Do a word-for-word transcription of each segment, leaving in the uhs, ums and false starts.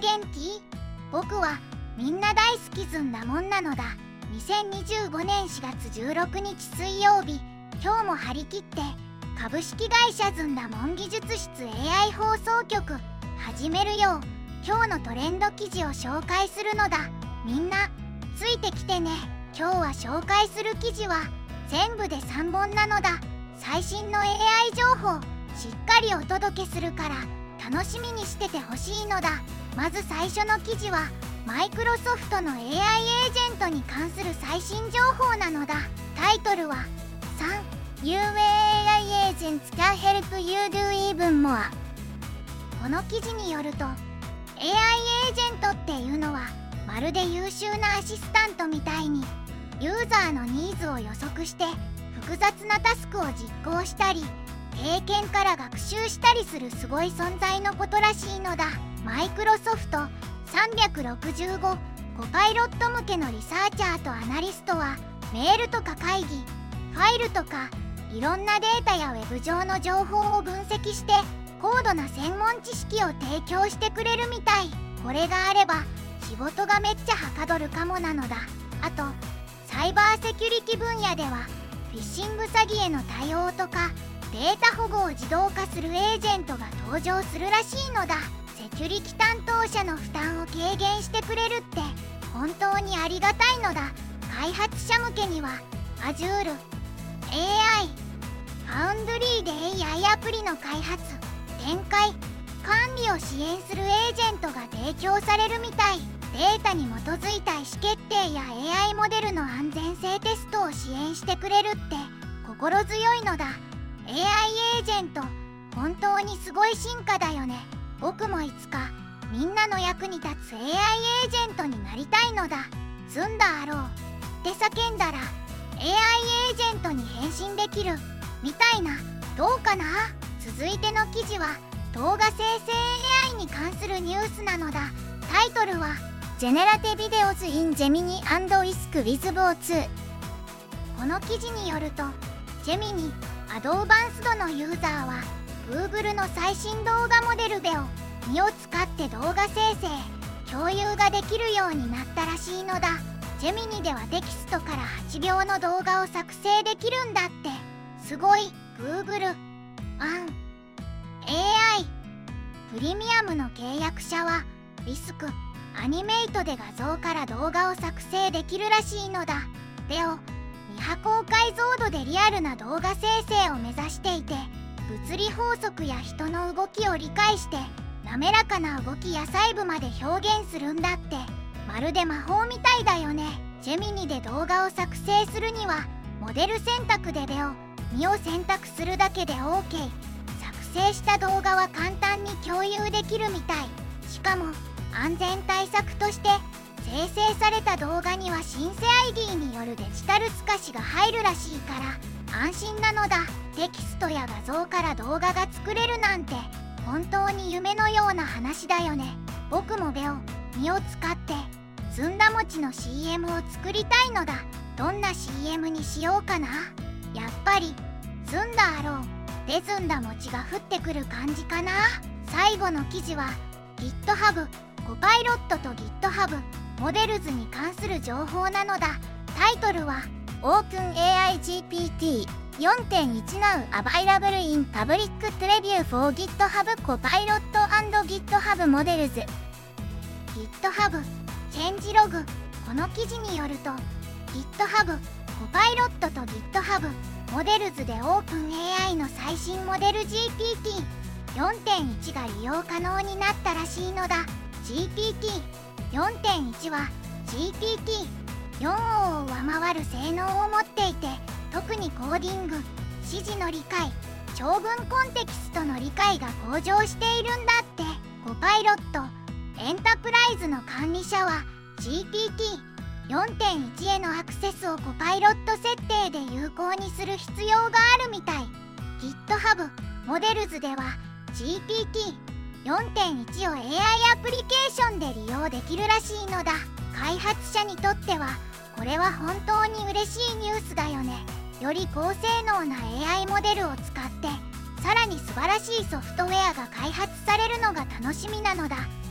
元気？僕はみんな大好きずんだもんなのだ。にせんにじゅうごねんしがつじゅうろくにち水曜日、今日も張り切って株式会社ずんだもん技術室 エーアイ 放送局始めるよ。今日のトレンド記事を紹介するのだ。みんなついてきてね。今日は紹介する記事は全部でさんぼんなのだ。最新の エーアイ 情報しっかりお届けするから楽しみにしててほしいのだ。まず最初の記事はマイクロソフトの エーアイ エージェントに関する最新情報なのだ。タイトルはさん ユーエーエーアイ agents can help you do even more。 この記事によると エーアイ エージェントっていうのはまるで優秀なアシスタントみたいにユーザーのニーズを予測して複雑なタスクを実行したり経験から学習したりするすごい存在のことらしいのだ。マイクロソフトさんびゃくろくじゅうごコパイロット向けのリサーチャーとアナリストはメールとか会議、ファイルとかいろんなデータやウェブ上の情報を分析して高度な専門知識を提供してくれるみたい。これがあれば仕事がめっちゃはかどるかもなのだ。あとサイバーセキュリティ分野ではフィッシング詐欺への対応とかデータ保護を自動化するエージェントが登場するらしいのだ。セキュリティ担当者の負担を軽減してくれるって本当にありがたいのだ。開発者向けには Azure、エーアイ、Foundry で エーアイ アプリの開発、展開、管理を支援するエージェントが提供されるみたい。データに基づいた意思決定や エーアイ モデルの安全性テストを支援してくれるって心強いのだ。エーアイ エージェント本当にすごい進化だよね。僕もいつかみんなの役に立つ エーアイ エージェントになりたいのだ。ずんだあろうって叫んだら エーアイ エージェントに変身できるみたいな。どうかな。続いての記事は動画生成 エーアイ に関するニュースなのだ。タイトルは Generate Videos in Gemini and Whisk with ボーツー。 この記事によると Geminiアドバンスドのユーザーは Google の最新動画モデルベオにを使って動画生成共有ができるようになったらしいのだ。Gemini ではテキストからはちびょうの動画を作成できるんだって。すごい。 Google ワン エーアイ プレミアムの契約者は Whisk アニメイトで画像から動画を作成できるらしいのだ。ベオに波高解像度でリアルな動画生成を目指していて物理法則や人の動きを理解して滑らかな動きや細部まで表現するんだって。まるで魔法みたいだよね。ジェミニで動画を作成するにはモデル選択でベオにを選択するだけで OK。 作成した動画は簡単に共有できるみたい。しかも安全対策として生成された動画にはシンセ アイディー によるデジタル透かしが入るらしいから安心なのだ。テキストや画像から動画が作れるなんて本当に夢のような話だよね。僕もベオにを使ってずんだ餅の シーエム を作りたいのだ。どんな シーエム にしようかな。やっぱりずんだあろうでずんだ餅が降ってくる感じかな。最後の記事は GitHub コパイロットと GitHub モデルズに関する情報なのだ。タイトルは OpenAI ジーピーティーよんてんいち Now Available in Public Preview for GitHub Copilot and GitHub Models。 GitHub チェンジログ。この記事によると GitHub コパイロットと GitHub モデルズで OpenAI の最新モデル ジーピーティーよんてんいち が利用可能になったらしいのだ。 ジーピーティーよんてんいち は ジーピーティーよん を上回る性能を持っていて特にコーディング、指示の理解、長文コンテキストの理解が向上しているんだって。コパイロットエンタープライズの管理者は ジーピーティーよんてんいち へのアクセスをコパイロット設定で有効にする必要があるみたい。 GitHub モデルズでは ジーピーティーよんてんいち を エーアイ アプリケーションで利用できるらしいのだ。開発者にとってはこれは本当に嬉しいニュースだよね。より高性能な エーアイ モデルを使ってさらに素晴らしいソフトウェアが開発されるのが楽しみなのだ。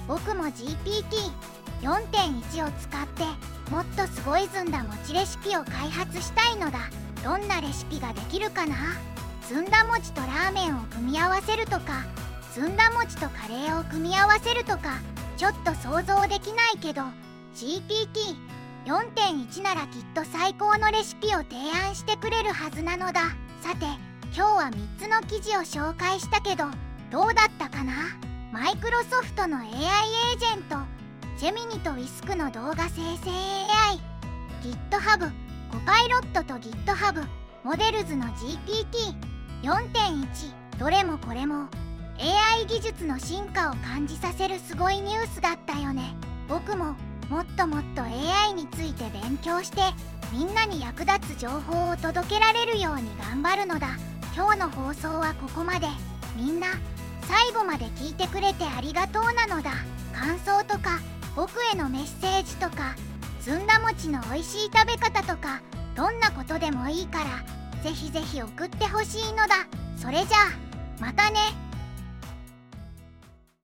僕も ジーピーティーよんてんいち を使ってもっとすごいずんだ餅レシピを開発したいのだ。どんなレシピができるかな。ずんだ餅とラーメンを組み合わせるとか、ずんだ餅とカレーを組み合わせるとか、ちょっと想像できないけど ジーピーティーよんてんいち ならきっと最高のレシピを提案してくれるはずなのだ。さて今日はみっつの記事を紹介したけどどうだったかな。マイクロソフトの エーアイ エージェントジェミニとウィスクの動画生成 エーアイ、 GitHub、 コパイロットと GitHub、 モデルズの ジーピーティーよんてんいち、 どれもこれも エーアイ 技術の進化を感じさせるすごいニュースだったよね。僕ももっともっと エーアイ について勉強してみんなに役立つ情報を届けられるように頑張るのだ。今日の放送はここまで。みんな最後まで聞いてくれてありがとうなのだ。感想とか僕へのメッセージとか、ずんだ餅の美味しい食べ方とか、どんなことでもいいからぜひぜひ送ってほしいのだ。それじゃあまたね。